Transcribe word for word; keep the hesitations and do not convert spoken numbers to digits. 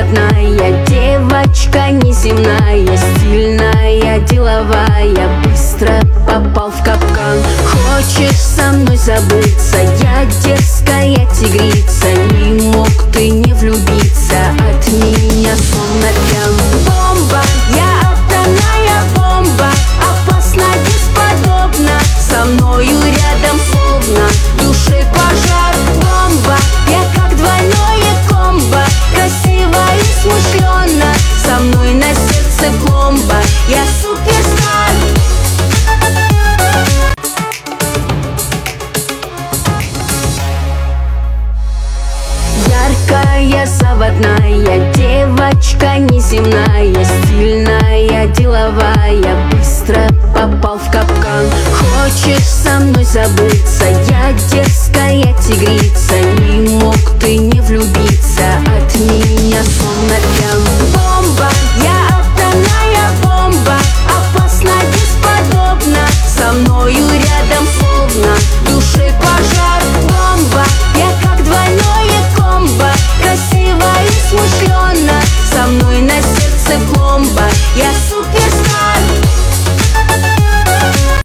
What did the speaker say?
заводная, девочка неземная, стильная, деловая, быстро попал в капкан. Хочешь со мной забыться, я дерзкая тигрица, не мог ты не влюбиться, от меня словно пьян. Бомба, я атомная бомба, опасно, бесподобно, со мною рядом словно в душе пожар. Бомба, я как двойное комбо, красиво и смышленно, со мной на сердце пломба, я суперстар. Яркая, заводная, девочка неземная, стильная, деловая, быстро попал в капкан. Хочешь со мной забыться, я дерзкая тигрица, не мог ты не влюбиться, от меня словно пьян. Бомба, я атомная бомба, опасно, бесподобно, со мною рядом словно в душе пожар. Бомба, я как двойное комбо, красиво и смышленно, со мной на